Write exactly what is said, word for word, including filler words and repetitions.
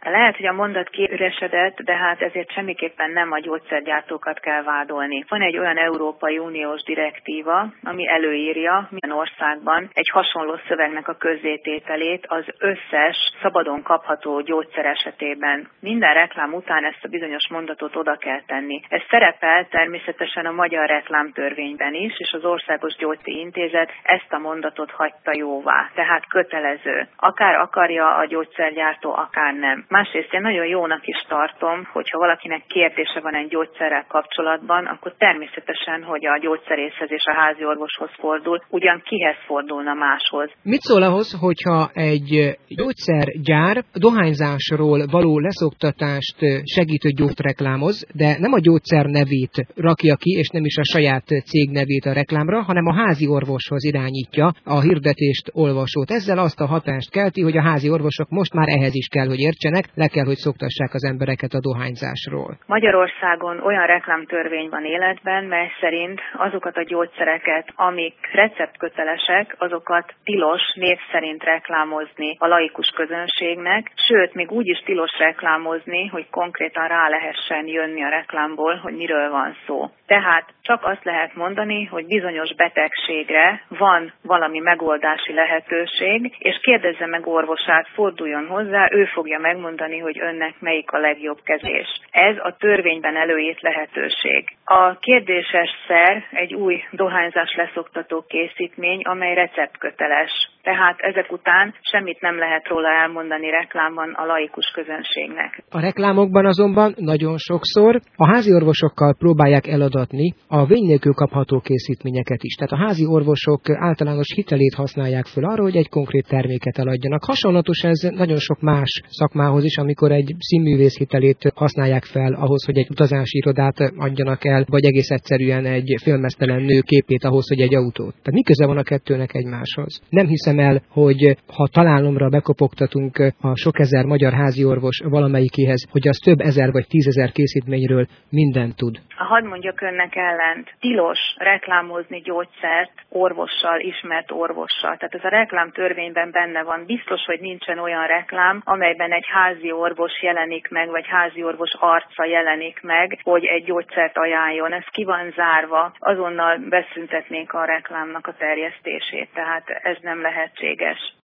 Lehet, hogy a mondat kiüresedett, de hát ezért semmiképpen nem a gyógyszergyártókat kell vádolni. Van egy olyan Európai Uniós direktíva, ami előírja minden országban egy hasonló szövegnek a közzétételét az összes szabadon kapható gyógyszer esetében. Minden reklám után ezt a bizonyos mondatot oda kell tenni. Ez szerepel természetesen a magyar reklámtörvényben is, és az Országos Gyógyszer Intézet ezt a mondatot hagyta jóvá, tehát kötelező. Akár akarja a gyógyszergyártó, akár nem. Másrészt én nagyon jónak is tartom, hogyha valakinek kérdése van egy gyógyszerrel kapcsolatban, akkor természetesen, hogy a gyógyszerészhez és a házi orvoshoz fordul, ugyan kihez fordulna máshoz. Mit szól ahhoz, hogyha egy gyógyszergyár dohányzásról való leszoktatást segítő gyógyszert reklámoz, de nem a gyógyszer nevét rakja ki, és nem is a saját cég nevét a reklámra, hanem a házi orvoshoz irányítja a hirdetést olvasót. Ezzel azt a hatást kelti, hogy a házi orvosok most már ehhez is kell, hogy értsenek, le kell, hogy szoktassák az embereket a dohányzásról. Magyarországon olyan reklámtörvény van életben, mely szerint azokat a gyógyszereket, amik receptkötelesek, azokat tilos név szerint reklámozni a laikus közönségnek, sőt, még úgy is tilos reklámozni, hogy konkrétan rá lehessen jönni a reklámból, hogy miről van szó. Tehát csak azt lehet mondani, hogy bizonyos betegségre van valami megoldási lehetőség, és kérdezze meg orvosát, forduljon hozzá, ő fogja megmondani, hogy önnek melyik a legjobb kezelés. Ez a törvényben előírt lehetőség. A kérdéses szer egy új dohányzás leszoktató készítmény, amely receptköteles. Tehát ezek után semmit nem lehet róla elmondani reklámban a laikus közönségnek. A reklámokban azonban nagyon sokszor a házi orvosokkal próbálják eladatni a vény nélkül kapható készítményeket is. Tehát a házi orvosok általános hitelét használják föl arra, hogy egy konkrét terméket eladjanak. Hasonlatos ez nagyon sok más szakmához is, amikor egy színművész hitelét használják fel ahhoz, hogy egy utazási irodát adjanak el, vagy egész egyszerűen egy filmesztelen nő képét ahhoz, hogy egy autót. Tehát mi köze van a kettőnek egymáshoz? Nem hiszem el, hogy ha találomra bekopogtatunk a sok ezer magyar háziorvos valamelyikéhez, hogy az több ezer vagy tízezer készítményről mindent tud. Hadd mondjak önnek ellent, tilos reklámozni gyógyszert orvossal, ismert orvossal. Tehát ez a reklámtörvényben benne van. Biztos, hogy nincsen olyan reklám, amelyben egy házi orvos jelenik meg, vagy házi orvos arca jelenik meg, hogy egy gyógyszert ajánljon. Ez ki van zárva, azonnal beszüntetnénk a reklámnak a terjesztését, tehát ez nem lehetséges.